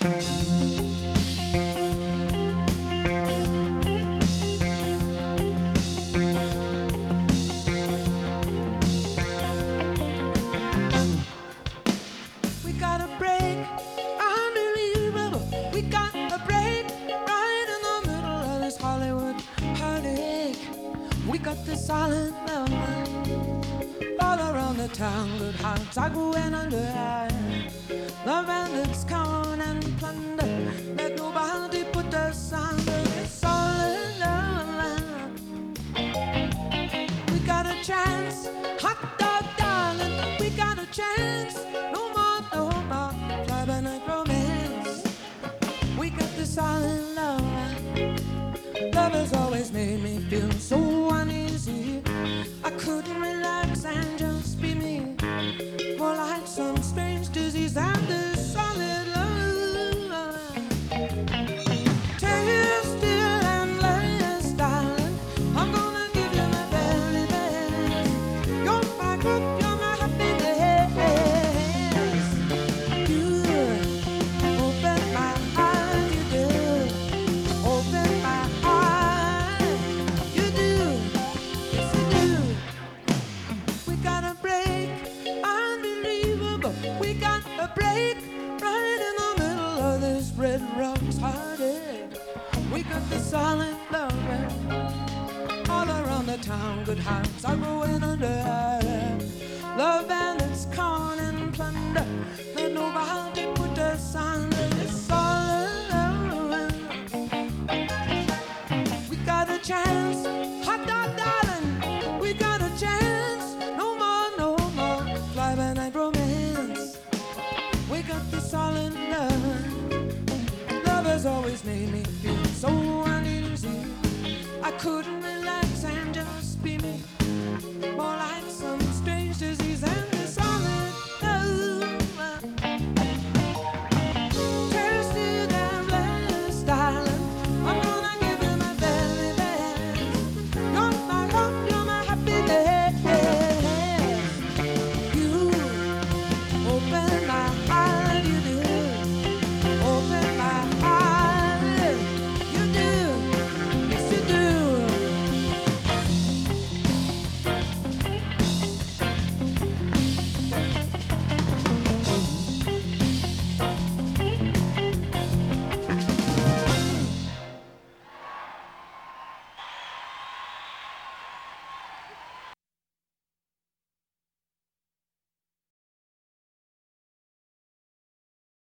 We got a break, unbelievable. We got a break right in the middle of this Hollywood heartache. We got this silent love all around the town. Good hearts are going under. Love and its corn and plunder. Let nobody put us under. This solid love. We got a chance, hot dog darling. We got a chance. No more, no more fly-by-night romance. We got this solid love. Love has always made me feel so uneasy. I couldn't relax and just be me. More like some strange disease than this solid love. Take still and last, darling. I'm gonna give you my very best. You're my good, you're my happiness. You open my eyes, you do. Open my eyes, you do. Yes, you do. We got a break, unbelievable. We got a break right in the middle of this Red Rocks heartache. We got the solid love all around the town. Good hearts are going under. Love and its corn and plunder. Let nobody put us under. This solid love. We got a chance, hot dog darling. We got a chance. No more, no more fly-by-night romance. We got the solid love. Love has always made me feel so uneasy. I couldn't